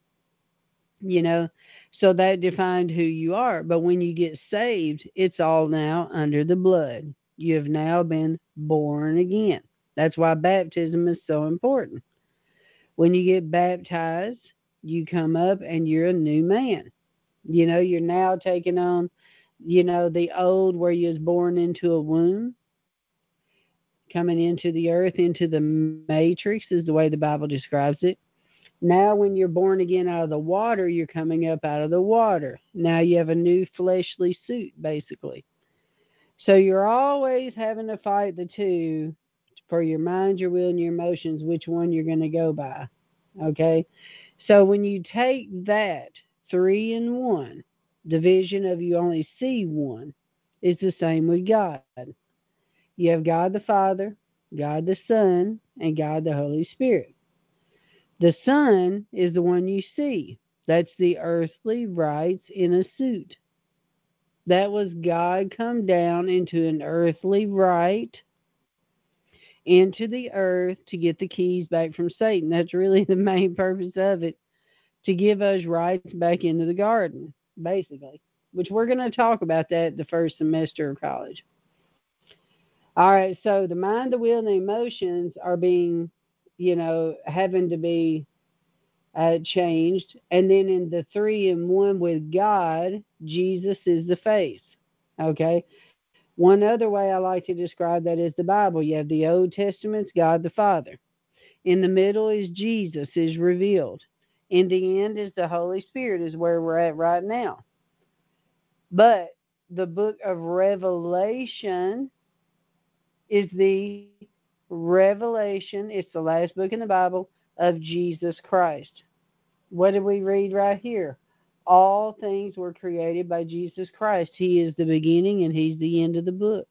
you know, so that defined who you are. But when you get saved, it's all now under the blood. You have now been born again. That's why baptism is so important. When you get baptized, you come up and you're a new man. You're now taking on, the old where you was born into a womb, coming into the earth, into the matrix is the way the Bible describes it. Now, when you're born again out of the water, you're coming up out of the water. Now you have a new fleshly suit, basically. So you're always having to fight the two for your mind, your will, and your emotions, which one you're going to go by. Okay? So when you take that three in one, the vision of you only see one, it's the same with God. You have God the Father, God the Son, and God the Holy Spirit. The Son is the one you see. That's the earthly rights in a suit. That was God come down into an earthly right into the earth to get the keys back from Satan. That's really the main purpose of it, to give us rights back into the garden, basically, which we're going to talk about that the first semester of college. All right, so the mind, the will, and the emotions are being, having to be changed. And then in the three in one with God, Jesus is the face. Okay. One other way I like to describe that is the Bible. You have the Old Testament's God the Father. In the middle is Jesus is revealed. In the end is the Holy Spirit is where we're at right now. But the book of Revelation is the revelation, it's the last book in the Bible of Jesus Christ. What did we read right here? All things were created by Jesus Christ. He is the beginning and He's the end of the book.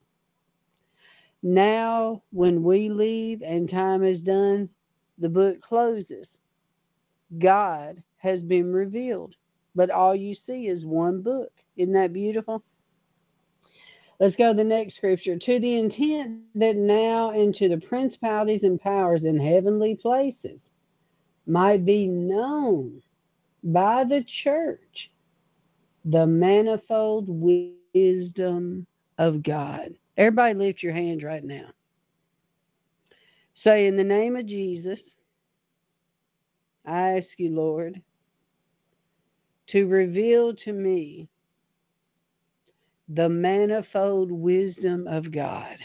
Now, when we leave and time is done, the book closes. God has been revealed, but all you see is one book. Isn't that beautiful? Let's go to the next scripture. To the intent that now into the principalities and powers in heavenly places might be known by the church the manifold wisdom of God. Everybody lift your hands right now. Say, in the name of Jesus, I ask you, Lord, to reveal to me the manifold wisdom of God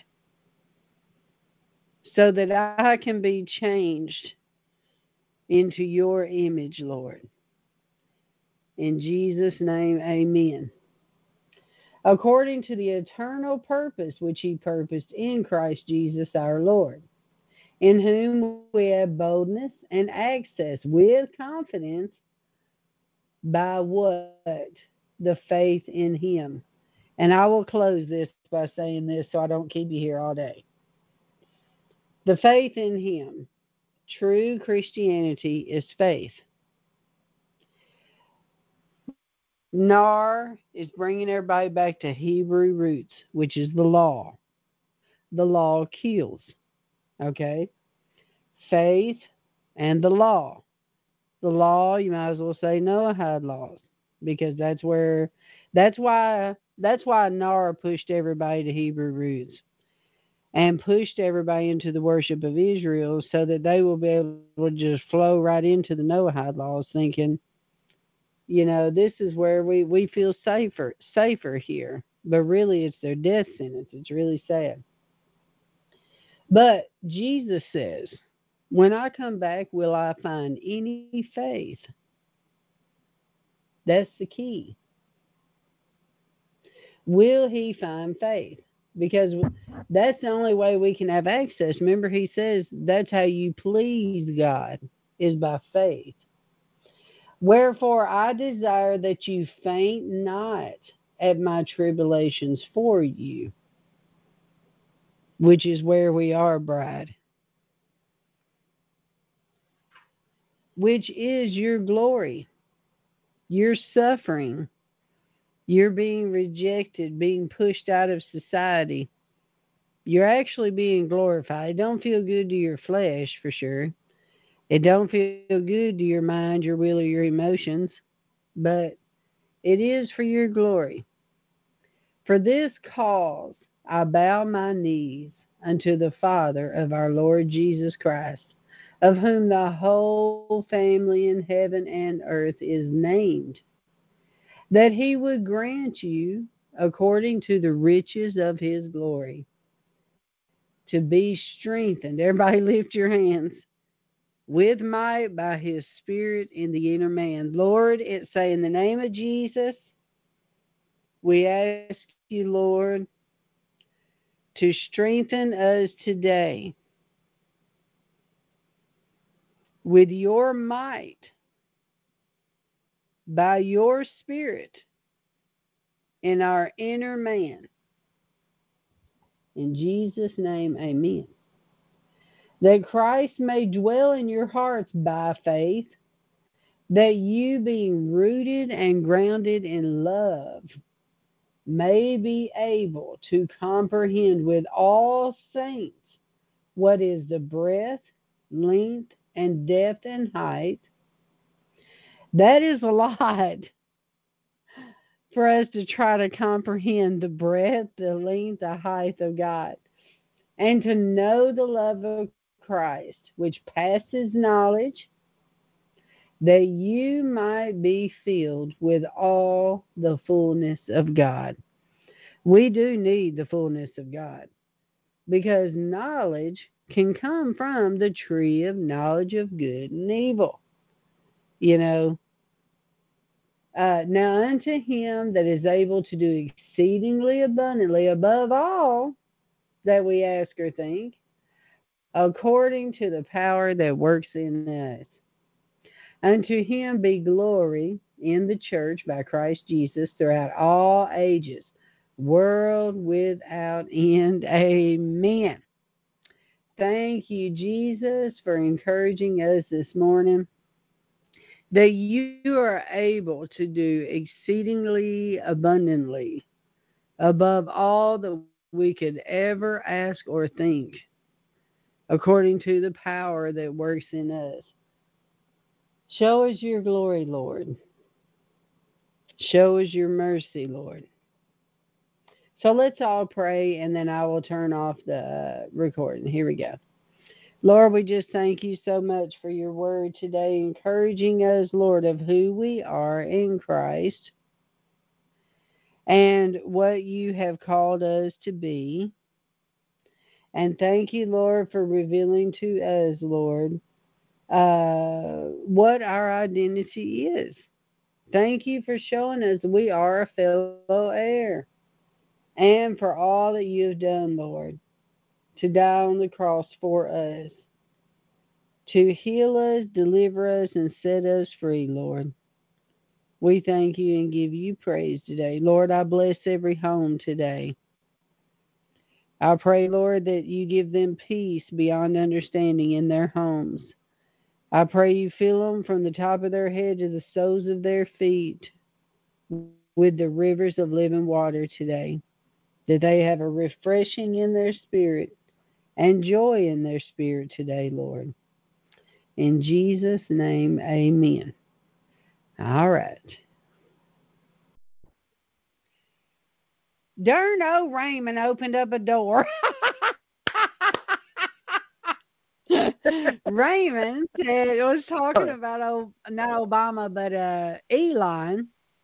so that I can be changed into your image, Lord. In Jesus' name, amen. According to the eternal purpose which He purposed in Christ Jesus our Lord, in whom we have boldness and access with confidence by what? The faith in Him. And I will close this by saying this so I don't keep you here all day. The faith in Him. True Christianity is faith. Nar is bringing everybody back to Hebrew roots, which is the law. the law kills. Okay? Faith and the law. The law, you might as well say Noahide laws, because that's why Noah pushed everybody to Hebrew roots and pushed everybody into the worship of Israel, so that they will be able to just flow right into the Noahide laws, thinking, this is where we feel safer here. But really, it's their death sentence. It's really sad. But Jesus says, when I come back, will I find any faith? That's the key. Will he find faith? Because that's the only way we can have access. Remember, he says that's how you please God, is by faith. Wherefore I desire that you faint not at my tribulations for you, which is where we are, bride, which is your glory, your suffering, you're being rejected, being pushed out of society. You're actually being glorified. It don't feel good to your flesh, for sure. It don't feel good to your mind, your will, or your emotions, but it is for your glory. For this cause I bow my knees unto the Father of our Lord Jesus Christ, of whom the whole family in heaven and earth is named, that he would grant you, according to the riches of his glory, to be strengthened. Everybody lift your hands. With might by his Spirit in the inner man. Lord, it say, in the name of Jesus, we ask you, Lord, to strengthen us today with your might, by your Spirit in our inner man. In Jesus' name, amen. That Christ may dwell in your hearts by faith, that you, being rooted and grounded in love, may be able to comprehend with all saints what is the breadth, length, and depth and height. That is a lot for us to try to comprehend, the breadth, the length, the height of God, and to know the love of Christ, which passes knowledge, that you might be filled with all the fullness of God. We do need the fullness of God, because knowledge can come from the tree of knowledge of good and evil. You know, now unto him that is able to do exceedingly abundantly above all that we ask or think, according to the power that works in us. Unto him be glory in the church by Christ Jesus throughout all ages, world without end. Amen. Thank you, Jesus, for encouraging us this morning, that you are able to do exceedingly abundantly above all that we could ever ask or think, according to the power that works in us. Show us your glory, Lord. Show us your mercy, Lord. So let's all pray, and then I will turn off the recording. Here we go. Lord, we just thank you so much for your word today, encouraging us, Lord, of who we are in Christ and what you have called us to be. And thank you, Lord, for revealing to us, Lord, what our identity is. Thank you for showing us we are a fellow heir, and for all that you have done, Lord, to die on the cross for us, to heal us, deliver us, and set us free, Lord. We thank you and give you praise today. Lord, I bless every home today. I pray, Lord, that you give them peace beyond understanding in their homes. I pray you fill them from the top of their head to the soles of their feet with the rivers of living water today. that they have a refreshing in their spirit and joy in their spirit today, Lord. In Jesus' name, amen. All right. Darn old Raymond opened up a door. Raymond said it was talking about not Obama, but Elon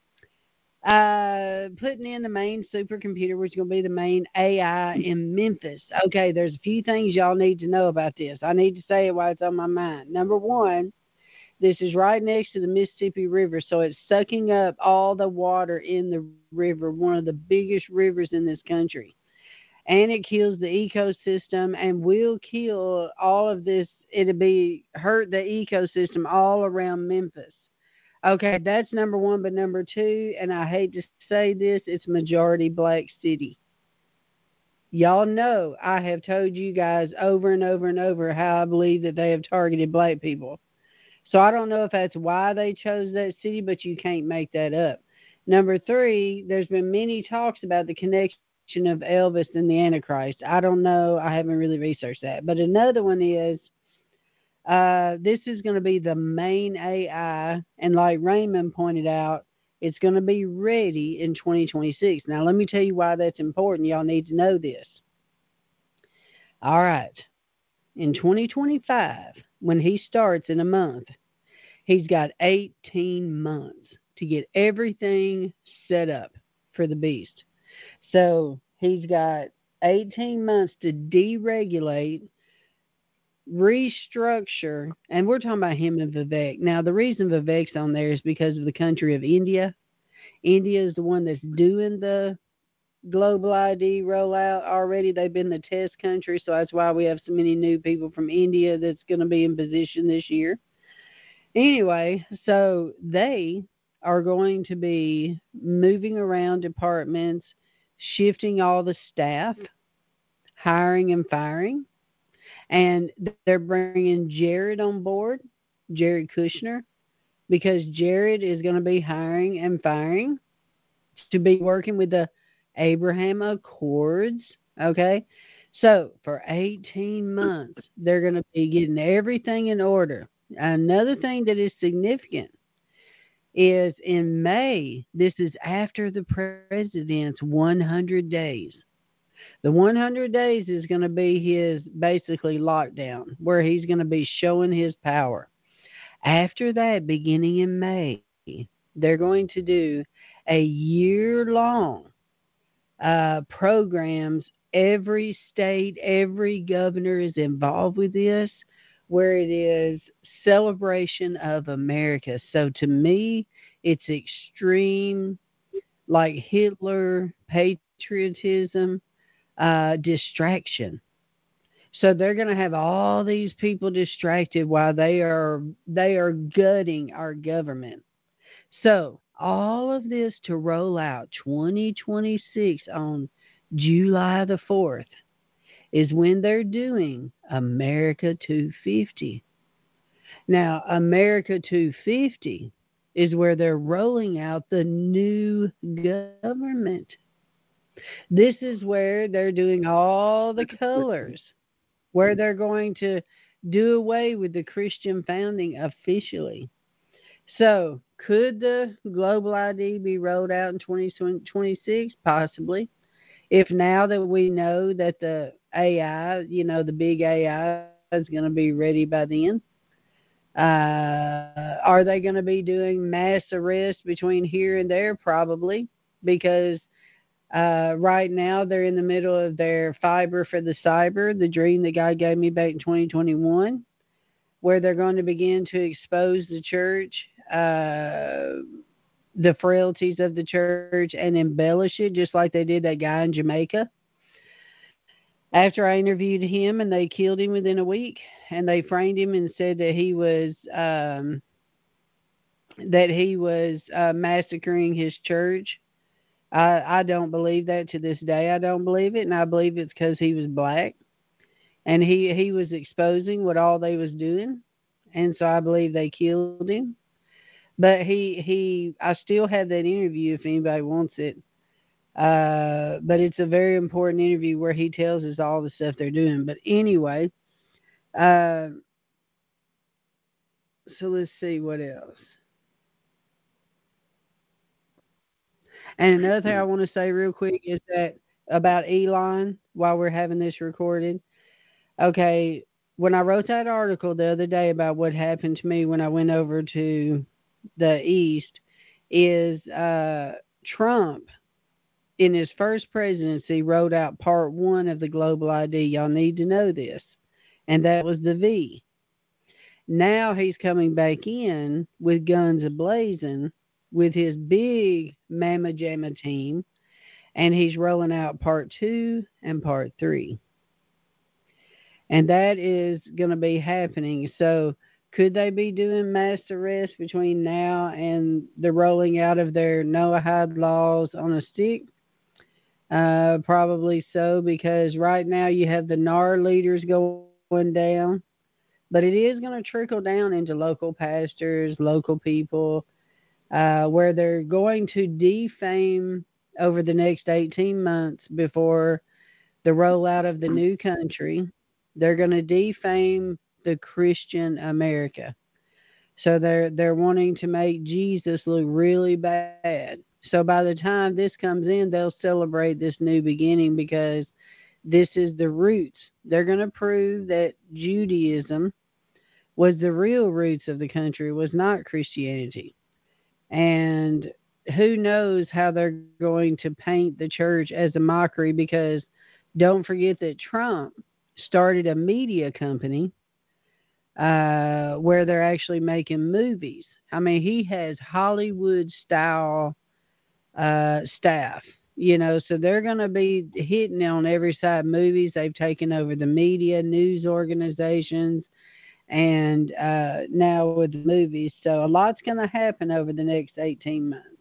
putting in the main supercomputer, which is going to be the main AI in Memphis. Okay, there's a few things y'all need to know about this. I need to say it while it's on my mind. Number one, this is right next to the Mississippi River, so it's sucking up all the water in the river, one of the biggest rivers in this country. And it kills the ecosystem and will kill all of this. It'll be hurt the ecosystem all around Memphis. Okay, that's number one. But number two, and I hate to say this, it's majority black city. Y'all know I have told you guys over and over and over how I believe that they have targeted black people. So I don't know if that's why they chose that city, but you can't make that up. Number three, there's been many talks about the connection of Elvis and the Antichrist. I don't know. I haven't really researched that. But another one is this is going to be the main AI. And like Raymond pointed out, it's going to be ready in 2026. Now, let me tell you why that's important. Y'all need to know this. All right. In 2025, when he starts in a month, he's got 18 months to get everything set up for the beast. So he's got 18 months to deregulate, restructure, and we're talking about him and Vivek. Now, the reason Vivek's on there is because of the country of India. India is the one that's doing the global ID rollout already. They've been the test country, so that's why we have so many new people from India that's going to be in position this year. Anyway, so they are going to be moving around departments, shifting all the staff, hiring and firing, and they're bringing Jared on board, Jared Kushner, because Jared is going to be hiring and firing to be working with the Abraham Accords. Okay. So for 18 months, they're going to be getting everything in order. Another thing that is significant is in May, this is after the president's 100 days. The 100 days is going to be his basically lockdown where he's going to be showing his power. After that, beginning in May, they're going to do a year long programs. Every state, every governor is involved with this, where it is celebration of America. So to me, it's extreme, like Hitler patriotism, distraction. So they're going to have all these people distracted while they are gutting our government. So all of this to roll out 2026 on July the 4th is when they're doing America 250. Now, America 250 is where they're rolling out the new government. This is where they're doing all the colors, where they're going to do away with the Christian founding officially. So, could the global ID be rolled out in 2026? Possibly. If now that we know that the AI, the big AI is going to be ready by then, are they going to be doing mass arrests between here and there? Probably, because right now they're in the middle of their fiber for the cyber, the dream that God gave me back in 2021, where they're going to begin to expose the church, the frailties of the church, and embellish it, just like they did that guy in Jamaica. After I interviewed him, and they killed him within a week, and they framed him and said that he was massacring his church. I don't believe that to this day. I don't believe it, and I believe it's because he was black, and he was exposing what all they was doing, and so I believe they killed him. But I still have that interview if anybody wants it. But it's a very important interview where he tells us all the stuff they're doing. But anyway, uh, so let's see what else. And another thing I want to say real quick is that about Elon while we're having this recorded. Okay, when I wrote that article the other day about what happened to me when I went over to the East, is Trump in his first presidency wrote out part one of the global ID. Y'all need to know this. And that was the V. Now he's coming back in with guns ablazing with his big Mama Jamma team, and he's rolling out part two and part three. And that is going to be happening. So, could they be doing mass arrests between now and the rolling out of their Noahide laws on a stick? Probably so, because right now you have the NAR leaders going down, but it is going to trickle down into local pastors, local people, where they're going to defame over the next 18 months before the rollout of the new country. They're going to defame the Christian America. So they're wanting to make Jesus look really bad. So by the time this comes in, they'll celebrate this new beginning because this is the roots. They're going to prove that Judaism was the real roots of the country, was not Christianity. And who knows how they're going to paint the church as a mockery because don't forget that Trump started a media company where they're actually making movies. I mean, he has Hollywood style staff, so they're going to be hitting on every side movies. They've taken over the media, news organizations, and now with the movies. So a lot's going to happen over the next 18 months.